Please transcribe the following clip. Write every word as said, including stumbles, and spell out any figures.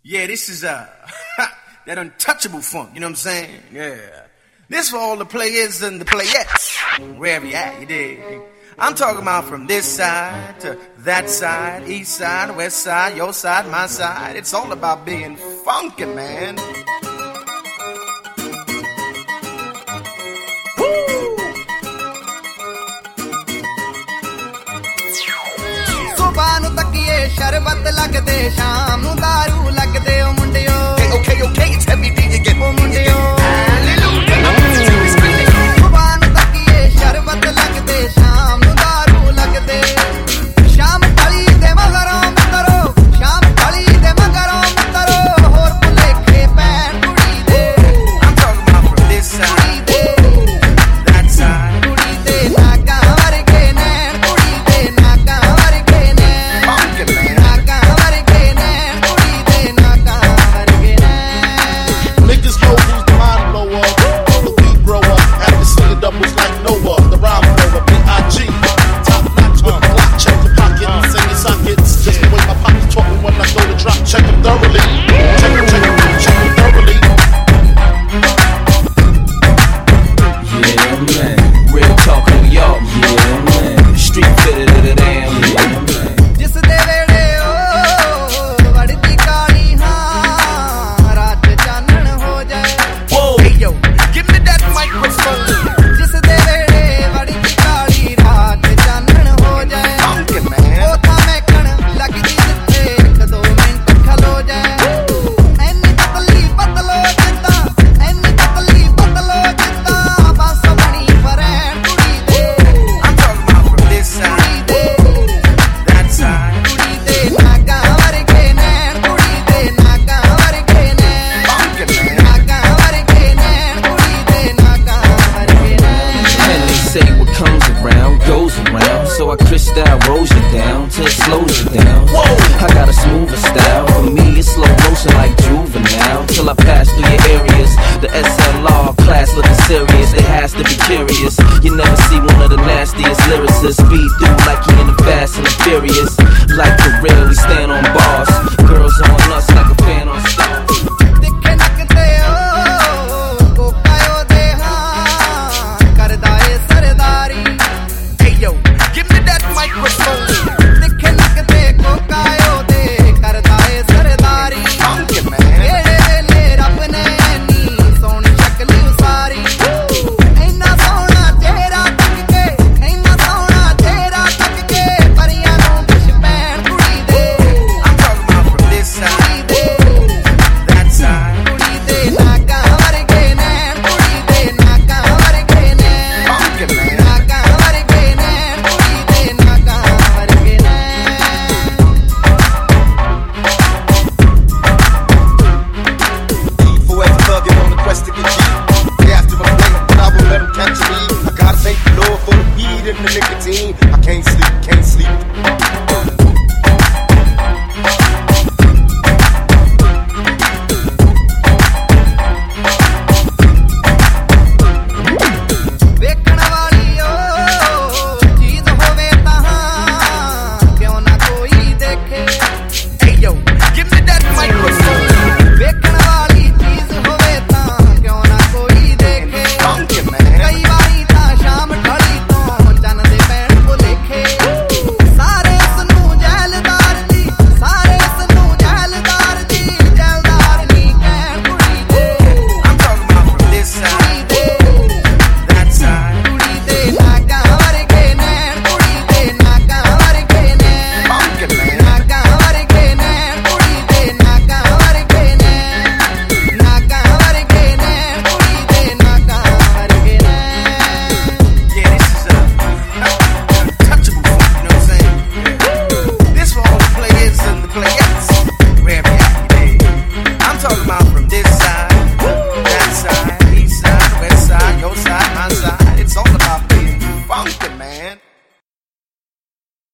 Yeah, this is uh that untouchable funk, you know what I'm saying? Yeah. This for all the players and the playettes, wherever you at, you dig? I'm talking about from this side to that side, east side, west side, your side, my side. It's all about being funky, man. ਸੁਬਾ ਨੂੰ ਤੱਕੀਏ ਸ਼ਰਬਤ ਲੱਗਦੇ ਸ਼ਾਮ ਨੂੰ ਦਾਰੂ ਲੱਗਦੇ ਓ ਮੁੰਡਿਓ Okay, okay, okay, it's everything you get. O ਮੁੰਡਿਓ Hallelujah. ਸੁਬਾ ਨੂੰ ਤੱਕੀਏ ਸ਼ਰਬਤ ਲੱਗਦੇ ਸ਼ਾਮ ਨੂੰ ਦਾਰੂ ਲੱਗਦੇ ਸ਼ਾਮ ਢਲੀ ਦੇ ਮਗਰੋਂ ਮਿੱਤਰੋ ਸ਼ਾਮ ਢਲੀ ਦੇ ਮਗਰੋਂ ਮਿੱਤਰੋ ਹੋਰ ਭੁਲੇਖੇ ਪੈਣ ਕੁੜੀ ਦੇ I'm talking about from this side, that side. ਕੁੜੀ ਦੇ ਨਾਕਾਂ ਵਰਗੇ ਨੈਣ ਕੁੜੀ ਦੇ ਨਾਕਾਂ ਵਰਗੇ ਨੈਣ Funky, man. ਨਾਕਾਂ ਵਰਗੇ ਨੈਣ ਕੁੜੀ ਦੇ ਨਾਕਾਂ ਵਰਗੇ ਨੈਣ Niggas know who's the mind blower. The weed grower. After singing doubles like Noah. The rhyme blower. B I G. Top notch with the block. Check the pocket. Sing your sockets. Just the way my pockets talking when I go to drop. Check them thoroughly.